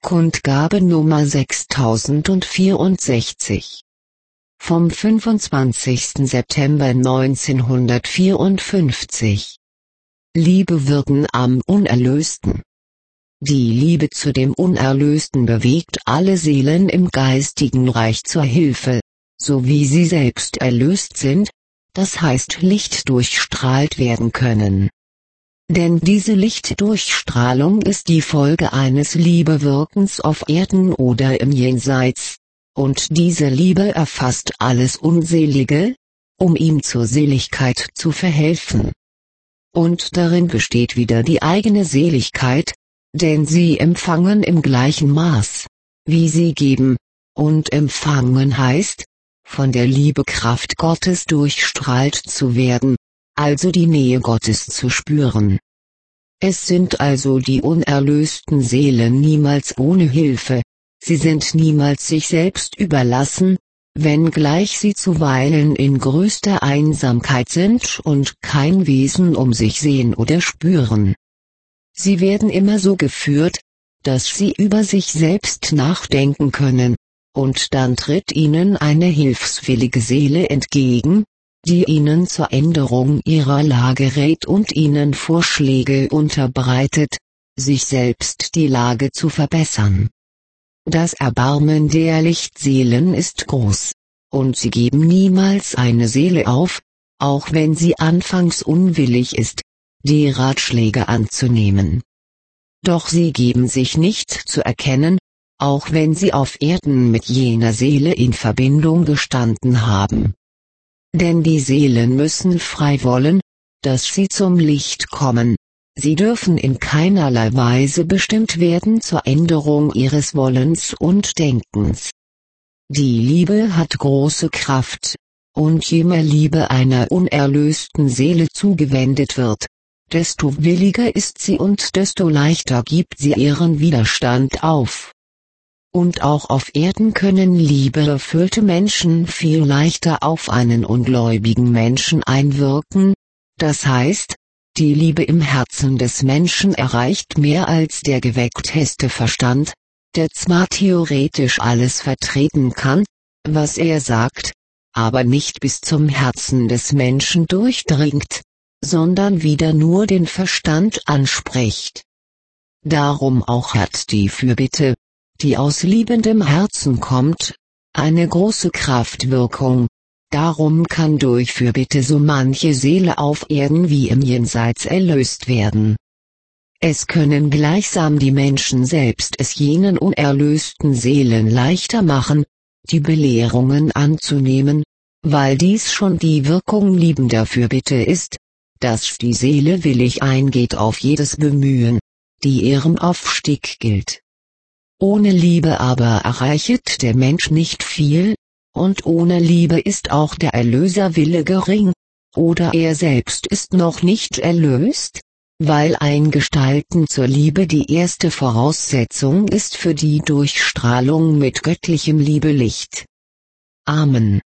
Kundgabe Nummer 6064 vom 25. September 1954. Liebe wirken am Unerlösten. Die Liebe zu dem Unerlösten bewegt alle Seelen im geistigen Reich zur Hilfe, so wie sie selbst erlöst sind, das heißt lichtdurchstrahlt werden können. Denn diese Lichtdurchstrahlung ist die Folge eines Liebewirkens auf Erden oder im Jenseits, und diese Liebe erfasst alles Unselige, um ihm zur Seligkeit zu verhelfen. Und darin besteht wieder die eigene Seligkeit, denn sie empfangen im gleichen Maß, wie sie geben, und empfangen heißt, von der Liebekraft Gottes durchstrahlt zu werden, also die Nähe Gottes zu spüren. Es sind also die unerlösten Seelen niemals ohne Hilfe, sie sind niemals sich selbst überlassen, wenngleich sie zuweilen in größter Einsamkeit sind und kein Wesen um sich sehen oder spüren. Sie werden immer so geführt, dass sie über sich selbst nachdenken können, und dann tritt ihnen eine hilfswillige Seele entgegen, die ihnen zur Änderung ihrer Lage rät und ihnen Vorschläge unterbreitet, sich selbst die Lage zu verbessern. Das Erbarmen der Lichtseelen ist groß, und sie geben niemals eine Seele auf, auch wenn sie anfangs unwillig ist, die Ratschläge anzunehmen. Doch sie geben sich nicht zu erkennen, auch wenn sie auf Erden mit jener Seele in Verbindung gestanden haben. Denn die Seelen müssen frei wollen, dass sie zum Licht kommen, sie dürfen in keinerlei Weise bestimmt werden zur Änderung ihres Wollens und Denkens. Die Liebe hat große Kraft, und je mehr Liebe einer unerlösten Seele zugewendet wird, desto williger ist sie und desto leichter gibt sie ihren Widerstand auf. Und auch auf Erden können liebeerfüllte Menschen viel leichter auf einen ungläubigen Menschen einwirken, das heißt, die Liebe im Herzen des Menschen erreicht mehr als der geweckteste Verstand, der zwar theoretisch alles vertreten kann, was er sagt, aber nicht bis zum Herzen des Menschen durchdringt, sondern wieder nur den Verstand anspricht. Darum auch hat die Fürbitte, die aus liebendem Herzen kommt, eine große Kraftwirkung, darum kann durch Fürbitte so manche Seele auf Erden wie im Jenseits erlöst werden. Es können gleichsam die Menschen selbst es jenen unerlösten Seelen leichter machen, die Belehrungen anzunehmen, weil dies schon die Wirkung liebender Fürbitte ist, dass die Seele willig eingeht auf jedes Bemühen, die ihrem Aufstieg gilt. Ohne Liebe aber erreichet der Mensch nicht viel, und ohne Liebe ist auch der Erlöserwille gering, oder er selbst ist noch nicht erlöst, weil Eingestalten zur Liebe die erste Voraussetzung ist für die Durchstrahlung mit göttlichem Liebelicht. Amen.